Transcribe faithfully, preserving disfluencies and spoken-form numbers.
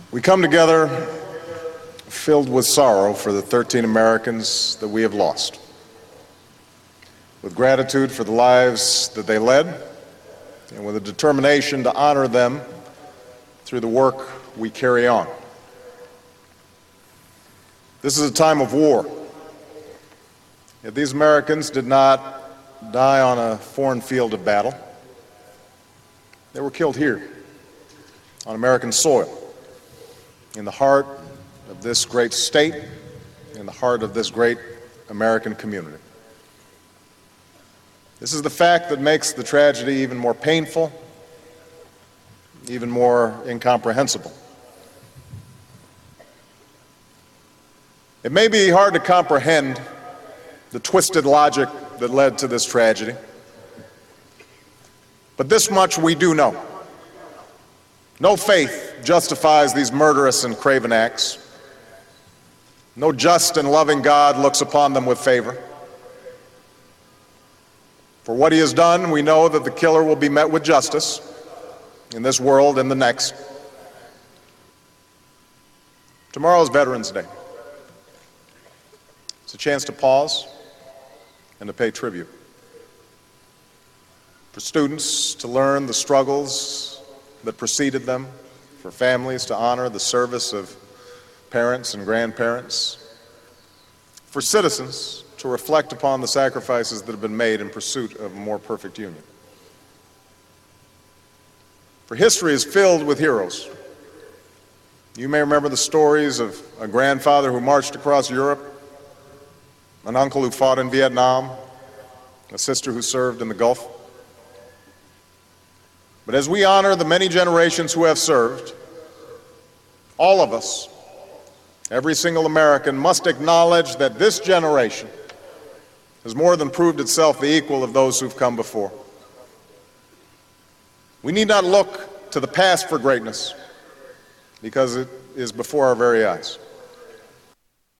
We come together filled with sorrow for the thirteen Americans that we have lost, with gratitude for the lives that they led, and with a determination to honor them through the work we carry on. This is a time of war. Yet these Americans did not die on a foreign field of battle. They were killed here, on American soil, in the heart of this great state, in the heart of this great American community. This is the fact that makes the tragedy even more painful, even more incomprehensible. It may be hard to comprehend the twisted logic that led to this tragedy, but this much we do know. No faith justifies these murderous and craven acts. No just and loving God looks upon them with favor. For what he has done, we know that the killer will be met with justice in this world and the next. Tomorrow is Veterans Day. It's a chance to pause and to pay tribute. For students to learn the struggles that preceded them, for families to honor the service of parents and grandparents, for citizens to reflect upon the sacrifices that have been made in pursuit of a more perfect union. For history is filled with heroes. You may remember the stories of a grandfather who marched across Europe, an uncle who fought in Vietnam, a sister who served in the Gulf. But as we honor the many generations who have served, all of us, every single American, must acknowledge that this generation has more than proved itself the equal of those who've come before. We need not look to the past for greatness, because it is before our very eyes.